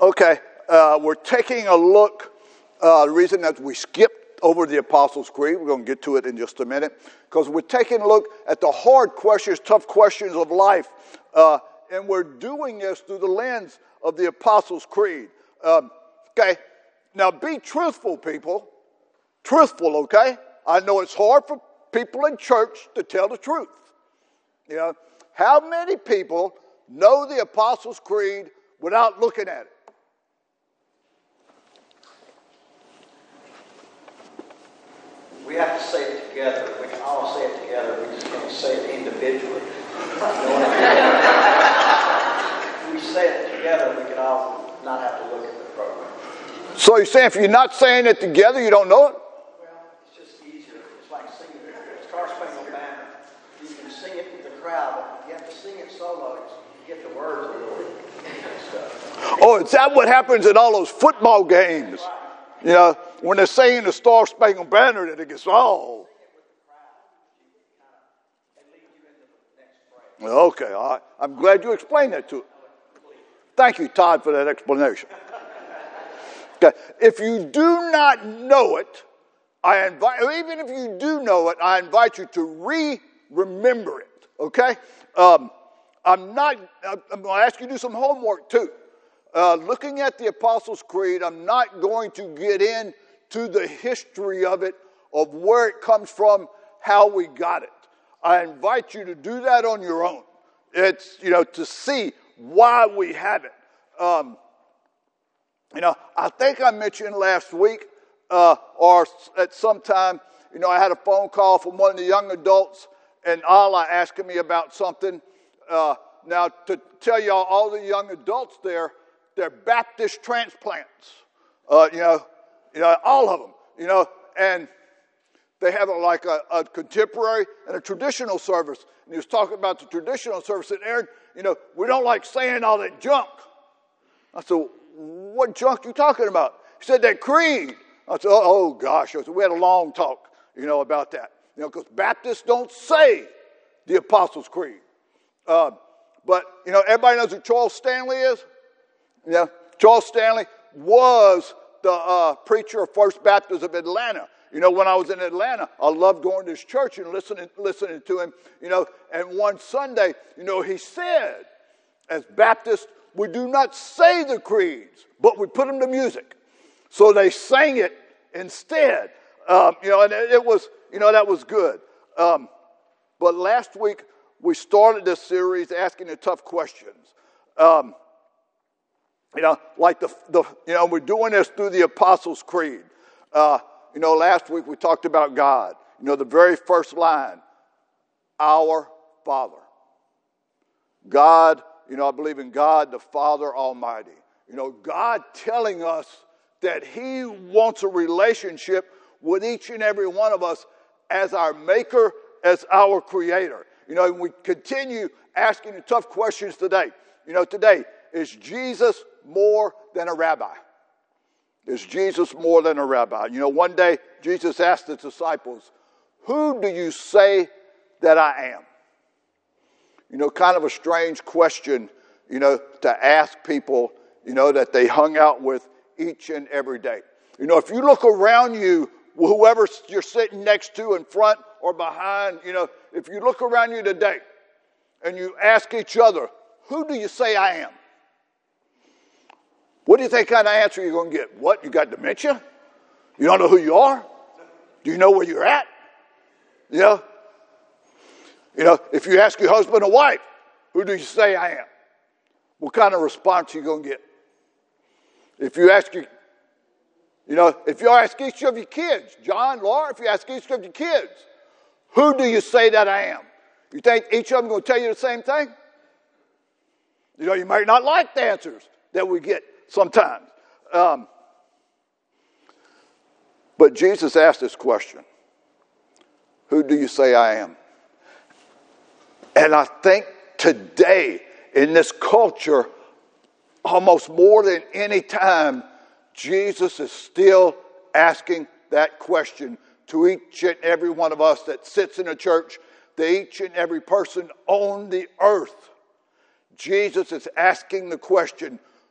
Okay, we're taking a look. The reason that we skipped over the Apostles' Creed, we're going to get to it in just a minute, because we're taking a look at the hard questions, tough questions of life, and we're doing this through the lens of the Apostles' Creed. Okay, now be truthful, people. Truthful, okay? I know it's hard for people in church to tell the truth. You know, how many people know the Apostles' Creed without looking at it? We have to say it together. We can all say it together. We just can't say it individually. If we say it together, we can all not have to look at the program. So you're saying if you're not saying it together, you don't know it? Well, it's just easier. It's like singing the Star Spangled Banner. You can sing it with the crowd, but you have to sing it solo. You get the words a little and stuff. Oh, is that what happens in all those football games? You know, when they're saying the Star Spangled Banner, that it gets, oh. Okay, all right. I'm glad you explained that to it. Thank you, Todd, for that explanation. Okay, if you do not know it, even if you do know it, I invite you to remember it. Okay, I'm going to ask you to do some homework too. Looking at the Apostles' Creed, I'm not going to get into the history of it, of where it comes from, how we got it. I invite you to do that on your own. It's, to see why we have it. I think I mentioned last week, or at some time, I had a phone call from one of the young adults, and Allah asking me about something. Now, to tell y'all, all the young adults there, they're Baptist transplants. All of them. And they have a contemporary and a traditional service. And he was talking about the traditional service. And Aaron, we don't like saying all that junk. I said, what junk you talking about? He said, that creed. I said, oh gosh. I said, we had a long talk, about that. Because Baptists don't say the Apostles' Creed. But, everybody knows who Charles Stanley is? Yeah, Charles Stanley was the preacher of First Baptist of Atlanta. When I was in Atlanta, I loved going to his church and listening to him, And one Sunday, he said, as Baptists, we do not say the creeds, but we put them to music. So they sang it instead. And it was, that was good. But last week, we started this series asking the tough questions. We're doing this through the Apostles' Creed. Last week we talked about God. The very first line, our Father. God, I believe in God, the Father Almighty. God telling us that He wants a relationship with each and every one of us as our Maker, as our Creator. And we continue asking the tough questions today. Today, is Jesus more than a rabbi? Is Jesus more than a rabbi? One day Jesus asked his disciples, who do you say that I am? Kind of a strange question, to ask people, that they hung out with each and every day. If you look around you, whoever you're sitting next to in front or behind, if you look around you today and you ask each other, who do you say I am? What do you think kind of answer you're going to get? What, you got dementia? You don't know who you are? Do you know where you're at? If you ask your husband or wife, who do you say I am? What kind of response are you going to get? If you ask if you ask each of your kids, John, Laura, if you ask each of your kids, who do you say that I am? You think each of them going to tell you the same thing? You might not like the answers that we get sometimes. But Jesus asked this question, who do you say I am? And I think today, in this culture, almost more than any time, Jesus is still asking that question to each and every one of us that sits in a church, to each and every person on the earth. Jesus is asking the question,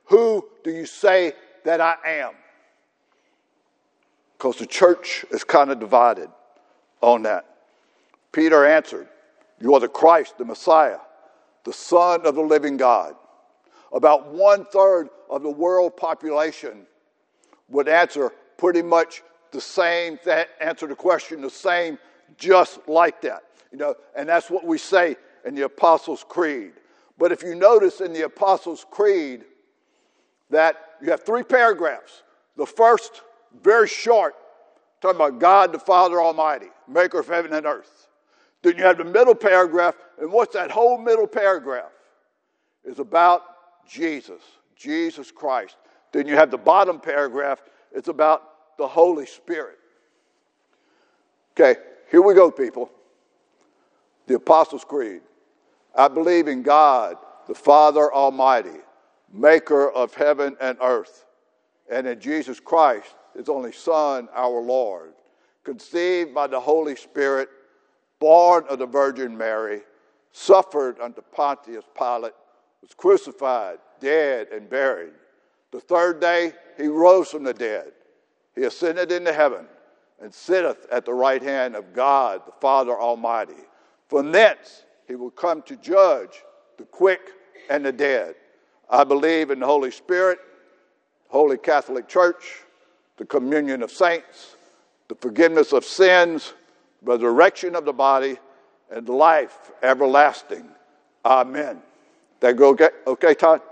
who do you say that I am? Because the church is kind of divided on that. Peter answered, you are the Christ, the Messiah, the Son of the living God. About 1/3 of the world population would answer pretty much the same, answer the question the same, just like that. And that's what we say in the Apostles' Creed. But if you notice in the Apostles' Creed that you have 3 paragraphs. The first, very short, talking about God the Father Almighty, maker of heaven and earth. Then you have the middle paragraph, and what's that whole middle paragraph? Is about Jesus, Jesus Christ. Then you have the bottom paragraph, it's about the Holy Spirit. Okay, here we go, people. The Apostles' Creed. I believe in God, the Father Almighty, maker of heaven and earth, and in Jesus Christ, his only Son, our Lord, conceived by the Holy Spirit, born of the Virgin Mary, suffered under Pontius Pilate, was crucified, dead, and buried. The third day he rose from the dead. He ascended into heaven and sitteth at the right hand of God, the Father Almighty. From thence he will come to judge the quick and the dead. I believe in the Holy Spirit, Holy Catholic Church, the communion of saints, the forgiveness of sins, resurrection of the body, and life everlasting. Amen. That go okay, Todd?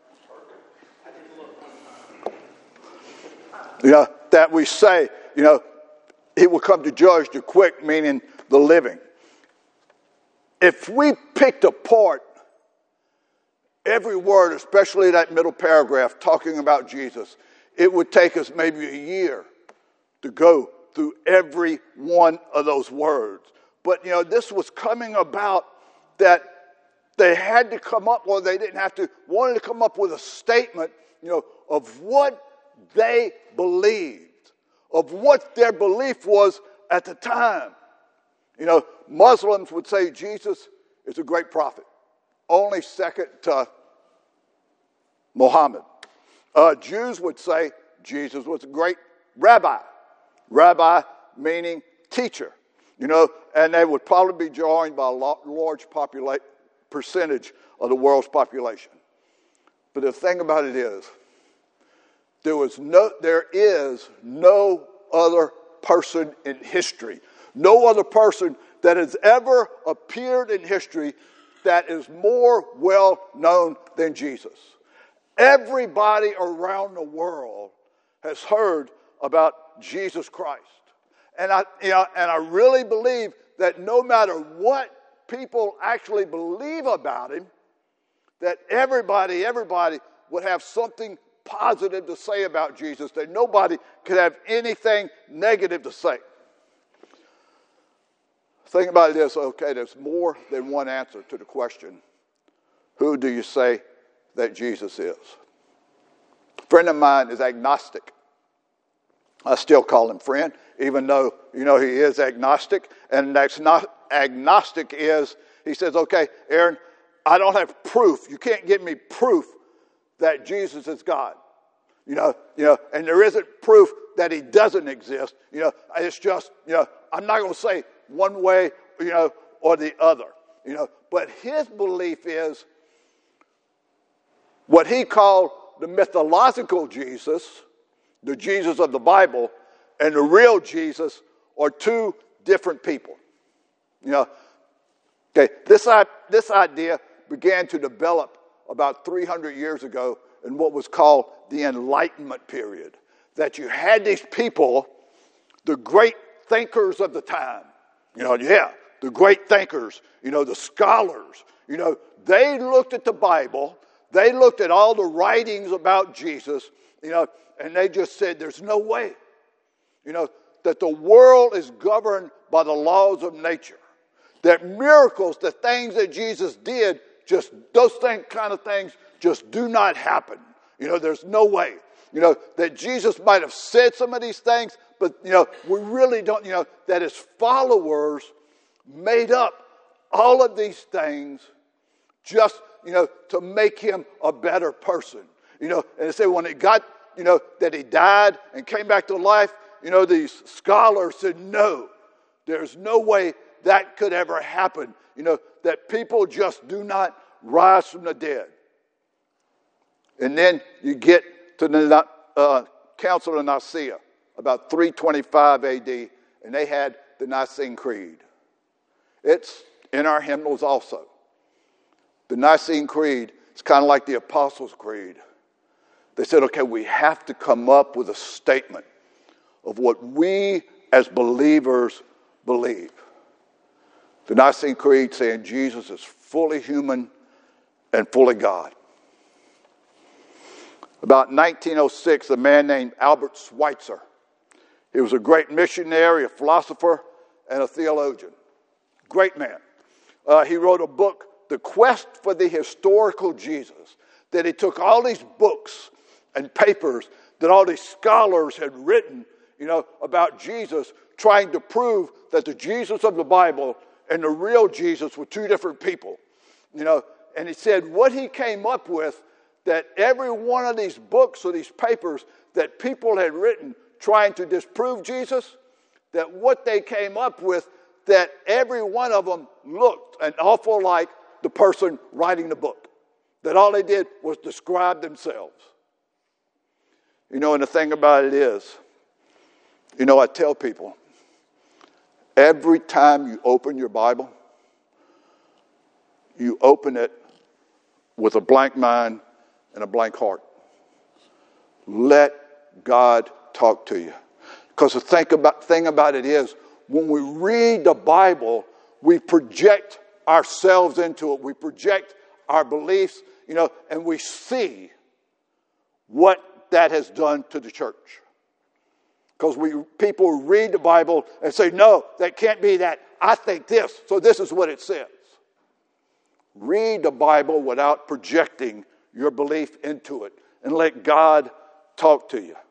That we say, he will come to judge the quick, meaning the living. If we picked apart every word, especially that middle paragraph talking about Jesus, it would take us maybe a year to go through every one of those words. But, this was coming about that they had to come up, or they didn't have to, wanted to come up with a statement, of what they believed, of what their belief was at the time. Muslims would say Jesus is a great prophet, only second to Muhammad. Jews would say Jesus was a great rabbi. Rabbi meaning teacher, and they would probably be joined by a large percentage of the world's population. But the thing about it is, there is no other person in history, no other person that has ever appeared in history that is more well known than Jesus. Everybody around the world has heard about Jesus Christ. And I really believe that no matter what people actually believe about him, that everybody would have something positive to say about Jesus, that nobody could have anything negative to say. Think about this, okay, there's more than one answer to the question, who do you say that Jesus is? A friend of mine is agnostic. I still call him friend, even though, he is agnostic. And agnostic is, he says, okay, Aaron, I don't have proof. You can't give me proof that Jesus is God. And there isn't proof that he doesn't exist. It's just, I'm not going to say one way, or the other. But his belief is what he called the mythological Jesus, the Jesus of the Bible, and the real Jesus are two different people. Okay, this idea began to develop about 300 years ago in what was called the Enlightenment period. That you had these people, the great thinkers of the time, the great thinkers, the scholars, they looked at the Bible, they looked at all the writings about Jesus, and they just said, there's no way, that the world is governed by the laws of nature. That miracles, the things that Jesus did, just those kind of things just do not happen. There's no way. That Jesus might have said some of these things, but, we really don't, that his followers made up all of these things just, to make him a better person. And they say when it got, that he died and came back to life, these scholars said, no, there's no way that could ever happen, that people just do not rise from the dead. And then you get to the Council of Nicaea, about 325 AD, and they had the Nicene Creed. It's in our hymnals also. The Nicene Creed is kind of like the Apostles' Creed. They said, okay, we have to come up with a statement of what we as believers believe. The Nicene Creed saying Jesus is fully human and fully God. About 1906, a man named Albert Schweitzer. He was a great missionary, a philosopher, and a theologian. Great man. He wrote a book, The Quest for the Historical Jesus, that he took all these books and papers that all these scholars had written, about Jesus, trying to prove that the Jesus of the Bible and the real Jesus were two different people. And he said what he came up with, that every one of these books or these papers that people had written trying to disprove Jesus, that what they came up with, that every one of them looked an awful like the person writing the book. That all they did was describe themselves. And the thing about it is, I tell people, every time you open your Bible, you open it with a blank mind and a blank heart. Let God talk to you. Because the thing about it is, when we read the Bible, we project ourselves into it. We project our beliefs, and we see what that has done to the church. Because people read the Bible and say, no, that can't be that. I think this, so this is what it says. Read the Bible without projecting your belief into it, and let God talk to you.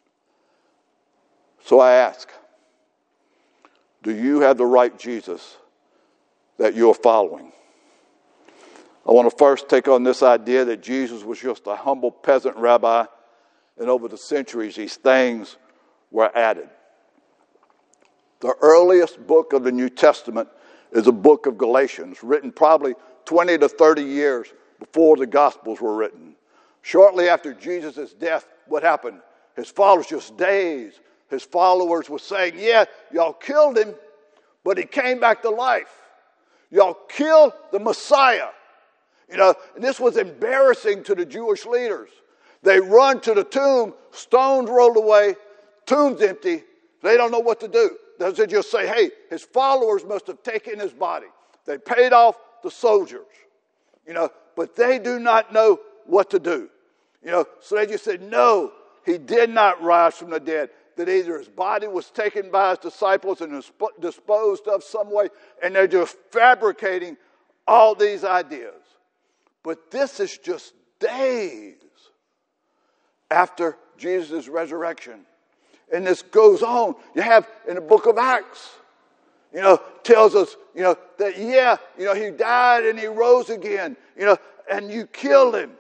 So I ask, do you have the right Jesus that you're following? I want to first take on this idea that Jesus was just a humble peasant rabbi, and over the centuries these things were added. The earliest book of the New Testament is a book of Galatians, written probably 20 to 30 years before the Gospels were written. Shortly after Jesus' death, what happened? His followers, just days, his followers were saying, yeah, y'all killed him, but he came back to life. Y'all killed the Messiah. And this was embarrassing to the Jewish leaders. They run to the tomb, stones rolled away, tomb's empty. They don't know what to do. They just say, hey, his followers must have taken his body. They paid off the soldiers, but they do not know what to do. So they just said, no, he did not rise from the dead. That either his body was taken by his disciples and disposed of some way, and they're just fabricating all these ideas. But this is just days after Jesus' resurrection. And this goes on. You have in the book of Acts, tells us, that, he died and he rose again, and you killed him.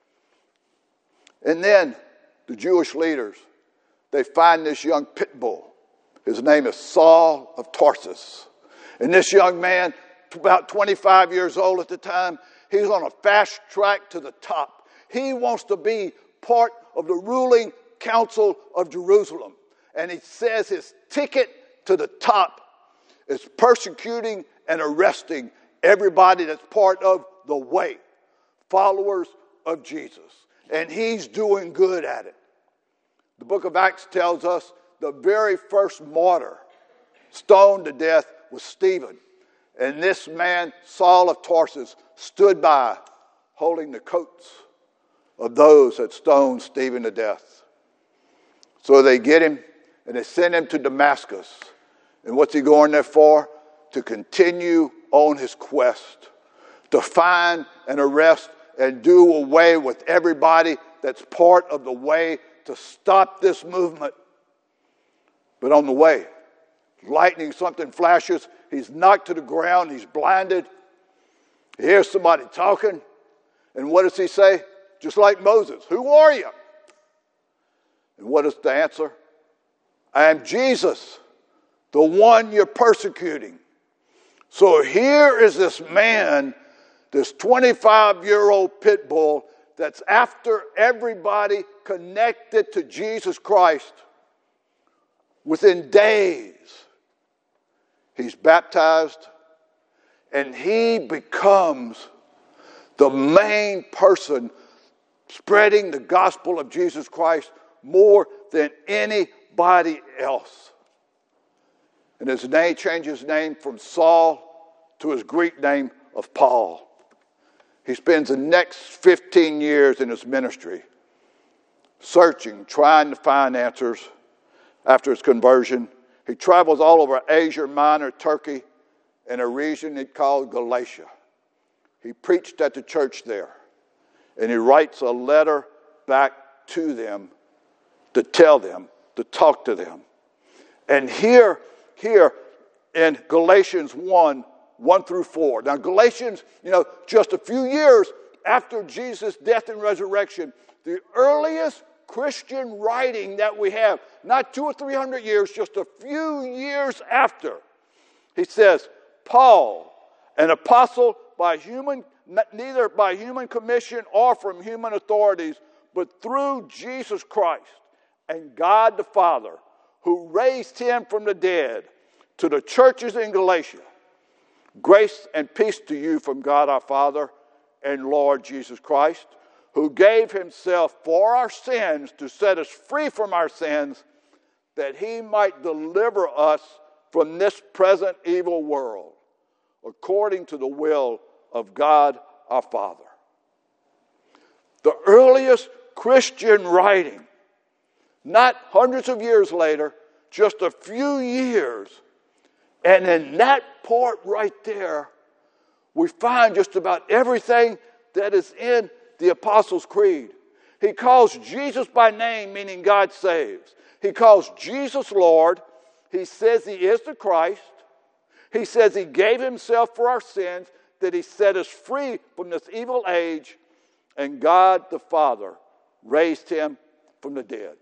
And then the Jewish leaders, they find this young pit bull. His name is Saul of Tarsus. And this young man, about 25 years old at the time, he's on a fast track to the top. He wants to be part of the ruling council of Jerusalem. And he says his ticket to the top is persecuting and arresting everybody that's part of the way, followers of Jesus. And he's doing good at it. The book of Acts tells us the very first martyr stoned to death was Stephen. And this man, Saul of Tarsus, stood by holding the coats of those that stoned Stephen to death. So they get him and they send him to Damascus. And what's he going there for? To continue on his quest, to find and arrest and do away with everybody that's part of the way, to stop this movement. But on the way, lightning, something flashes, he's knocked to the ground, he's blinded. He hears somebody talking, and what does he say? just like Moses. Who are you? And what is the answer? I am Jesus, the one you're persecuting. So here is this man, this 25-year-old pit bull that's after everybody connected to Jesus Christ. Within days, he's baptized, and he becomes the main person spreading the gospel of Jesus Christ more than anybody else. And his name changes his name from Saul to his Greek name of Paul. He spends the next 15 years in his ministry searching, trying to find answers after his conversion. He travels all over Asia Minor, Turkey, and a region he called Galatia. He preached at the church there, and he writes a letter back to them to tell them, to talk to them. And here in Galatians 1 through 4. Now Galatians, just a few years after Jesus' death and resurrection, the earliest Christian writing that we have, not 200 or 300 years, just a few years after. He says, Paul, an apostle neither by human commission or from human authorities, but through Jesus Christ and God the Father, who raised him from the dead, to the churches in Galatia. Grace and peace to you from God our Father and Lord Jesus Christ, who gave himself for our sins to set us free from our sins, that he might deliver us from this present evil world, according to the will of God our Father. The earliest Christian writing, not hundreds of years later, just a few years. And in that part right there, we find just about everything that is in the Apostles' Creed. He calls Jesus by name, meaning God saves. He calls Jesus Lord. He says he is the Christ. He says he gave himself for our sins, that he set us free from this evil age, and God the Father raised him from the dead.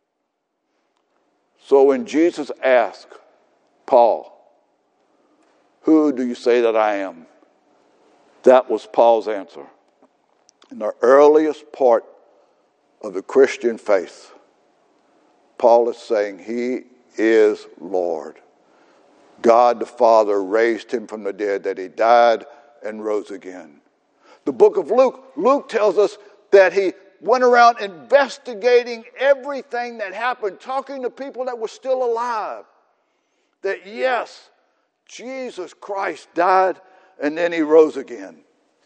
So when Jesus asked Paul, who do you say that I am? That was Paul's answer. In the earliest part of the Christian faith, Paul is saying he is Lord. God the Father raised him from the dead, that he died and rose again. The book of Luke tells us that he went around investigating everything that happened, talking to people that were still alive. That yes, Jesus Christ died and then he rose again.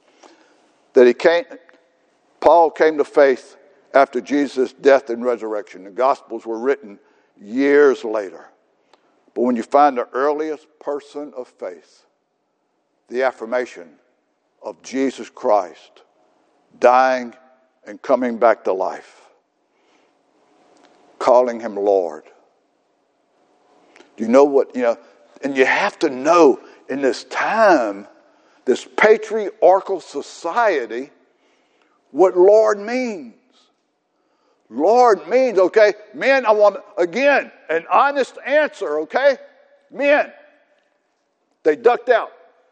Paul came to faith after Jesus' death and resurrection. The Gospels were written years later. But when you find the earliest person of faith, the affirmation of Jesus Christ dying and coming back to life, calling him Lord. Do you know what, and you have to know in this time, this patriarchal society, what Lord means. Lord means, okay, men, I want, again, an honest answer, okay? Men, they ducked out.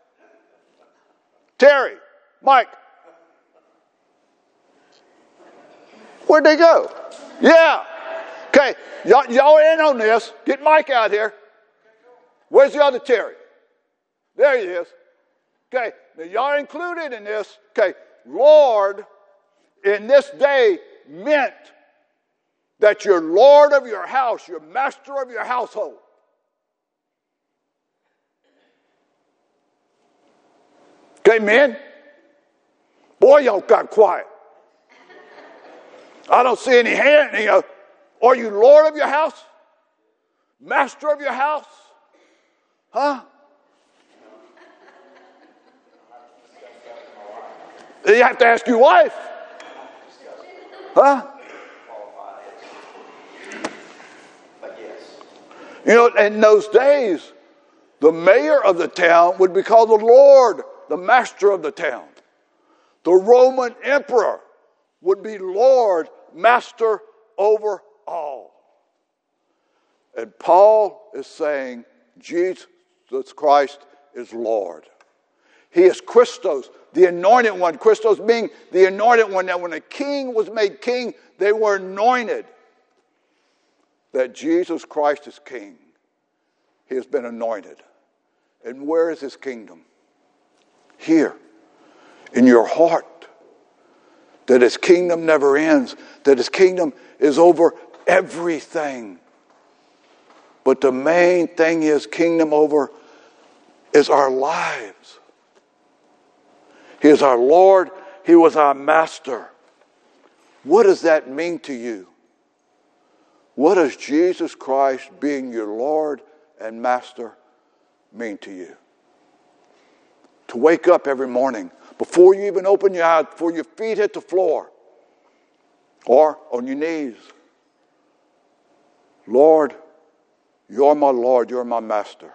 Terry, Mike, where'd they go? Yeah. Okay, y'all in on this. Get Mike out here. Where's the other Terry? There he is. Okay, now y'all included in this. Okay, Lord in this day meant that you're Lord of your house, you're master of your household. Okay, men? Boy, y'all got quiet. I don't see any hand. Are you Lord of your house? Master of your house? Huh? You have to ask your wife. Huh? In those days, the mayor of the town would be called the Lord, the master of the town. The Roman emperor would be Lord, master over all. And Paul is saying Jesus Christ is Lord. He is Christos, the anointed one. Christos being the anointed one. That when a king was made king, they were anointed. That Jesus Christ is king. He has been anointed. And where is his kingdom? Here, in your heart. That his kingdom never ends. That his kingdom is over everything. But the main thing his kingdom over is our lives. He is our Lord. He was our master. What does that mean to you? What does Jesus Christ being your Lord and master mean to you? To wake up every morning, before you even open your eyes, before your feet hit the floor, or on your knees. Lord, you're my Lord, you're my master.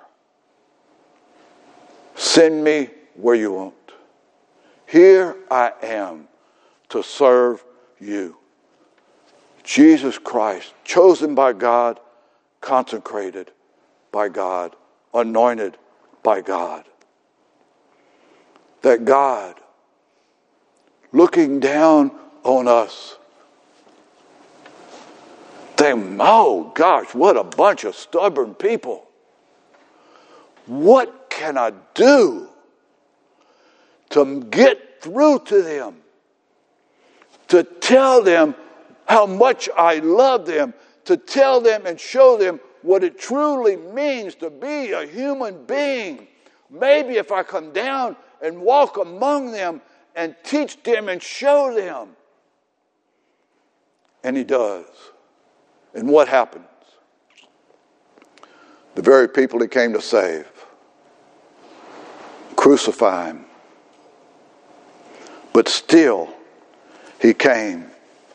Send me where you want. Here I am to serve you. Jesus Christ, chosen by God, consecrated by God, anointed by God. That God, looking down on us, think, oh gosh, what a bunch of stubborn people. What can I do to get through to them? To tell them how much I love them. To tell them and show them what it truly means to be a human being. Maybe if I come down and walk among them and teach them and show them. And he does. And what happens? The very people he came to save crucify him. But still, he came.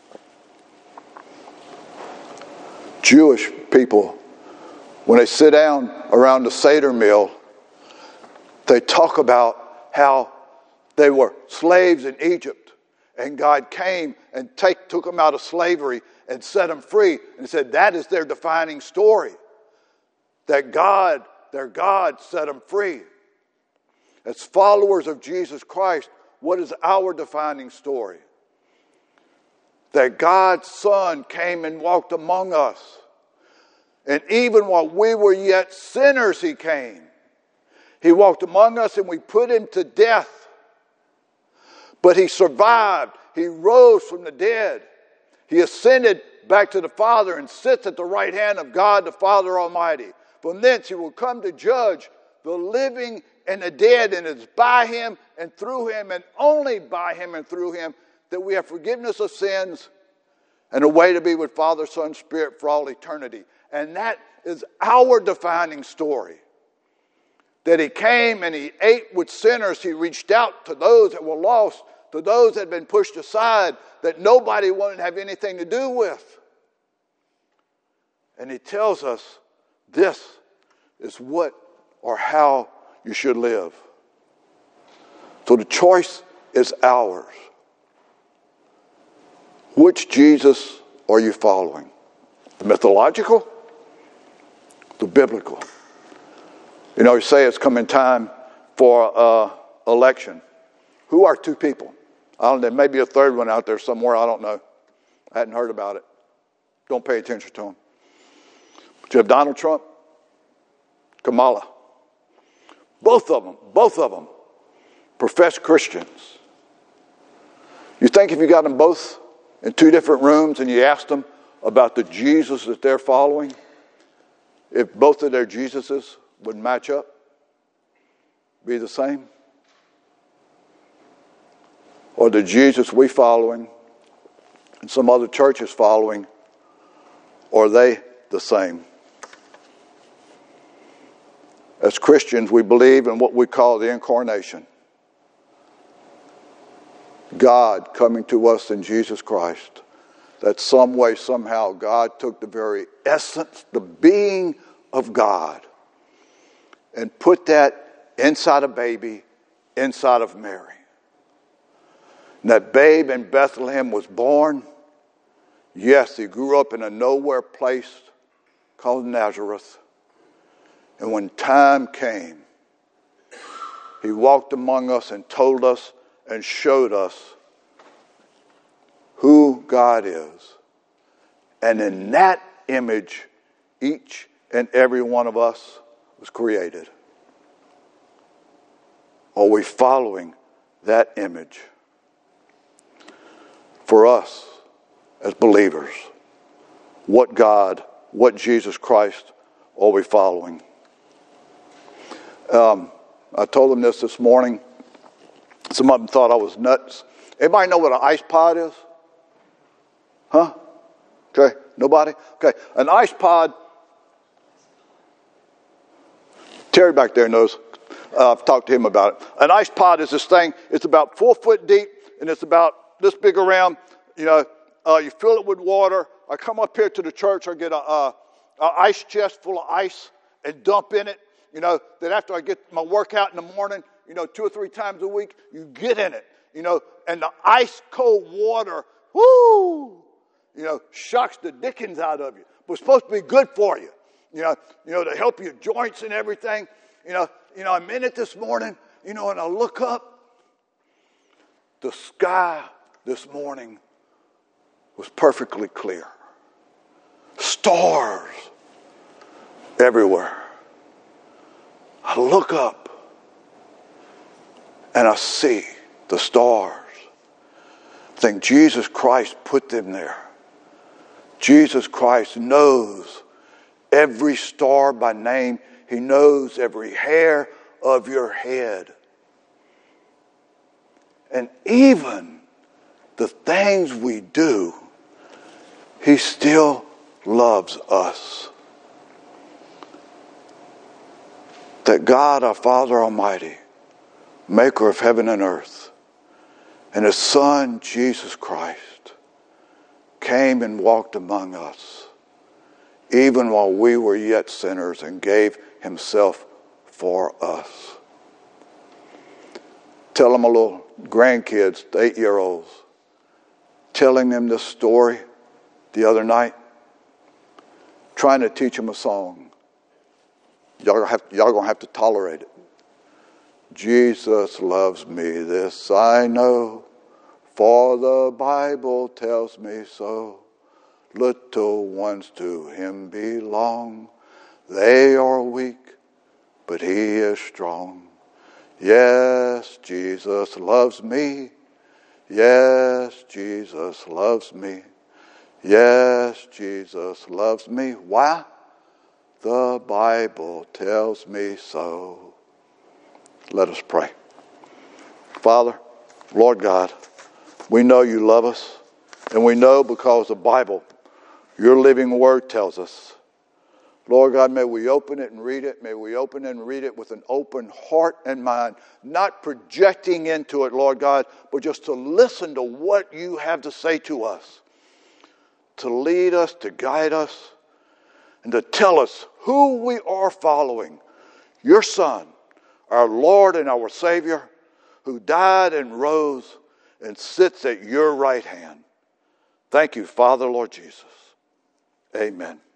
Jewish people, when they sit down around the Seder meal, they talk about how they were slaves in Egypt. And God came and took them out of slavery and set them free. And said that is their defining story. That God, their God, set them free. As followers of Jesus Christ, what is our defining story? That God's Son came and walked among us. And even while we were yet sinners, he came. He walked among us and we put him to death. But he survived. He rose from the dead. He ascended back to the Father and sits at the right hand of God the Father Almighty. From thence he will come to judge the living and the dead. And it's by him and through him and only by him and through him that we have forgiveness of sins and a way to be with Father, Son, Spirit for all eternity. And that is our defining story. That he came and he ate with sinners. He reached out to those that were lost, to those that had been pushed aside, that nobody wanted to have anything to do with. And he tells us this is what or how you should live. So the choice is ours. Which Jesus are you following? The mythological? The biblical? You know, you say it's coming time for election. Who are two people? I don't know, there may be a third one out there somewhere. I don't know. I hadn't heard about it. Don't pay attention to them. But you have Donald Trump, Kamala. Both of them, professed Christians. You think if you got them both in two different rooms and you asked them about the Jesus that they're following, if both of their Jesuses would match up, be the same? Or the Jesus we following and some other churches following, or are they the same? As Christians, we believe in what we call the incarnation. God coming to us in Jesus Christ. That some way, somehow, God took the very essence, the being of God, and put that inside a baby, inside of Mary. And that babe in Bethlehem was born. Yes, he grew up in a nowhere place called Nazareth. And when time came, he walked among us and told us and showed us who God is. And in that image, each and every one of us was created. Are we following that image? For us as believers, what God, what Jesus Christ are we following? I told them this morning. Some of them thought I was nuts. Everybody know what an ice pod is? Huh? Okay, nobody? Okay, an ice pod, Terry back there knows. I've talked to him about it. An ice pod is this thing. It's about 4 foot deep, and it's about this big around. You fill it with water. I come up here to the church. I get a ice chest full of ice and dump in it. That after I get my workout in the morning, 2 or 3 times a week, you get in it. And the ice cold water, whoo, shocks the dickens out of you. But it's supposed to be good for you. To help your joints and everything. I'm in it this morning, and I look up. The sky this morning was perfectly clear. Stars everywhere. I look up and I see the stars. I think Jesus Christ put them there. Jesus Christ knows every star by name. He knows every hair of your head. And even the things we do, he still loves us. That God, our Father Almighty, maker of heaven and earth, and his Son, Jesus Christ, came and walked among us, even while we were yet sinners, and gave himself for us. Telling my little grandkids, 8-year-olds, telling them this story the other night, trying to teach them a song. Y'all gonna have to tolerate it. Jesus loves me, this I know, for the Bible tells me so. Little ones to him belong. They are weak, but he is strong. Yes, Jesus loves me. Yes, Jesus loves me. Yes, Jesus loves me. Why? The Bible tells me so. Let us pray. Father, Lord God, we know you love us, and we know because the Bible, your living word, tells us. Lord God, may we open it and read it. May we open and read it with an open heart and mind, not projecting into it, Lord God, but just to listen to what you have to say to us, to lead us, to guide us, and to tell us who we are following. Your Son, our Lord and our Savior, who died and rose and sits at your right hand. Thank you, Father, Lord Jesus. Amen.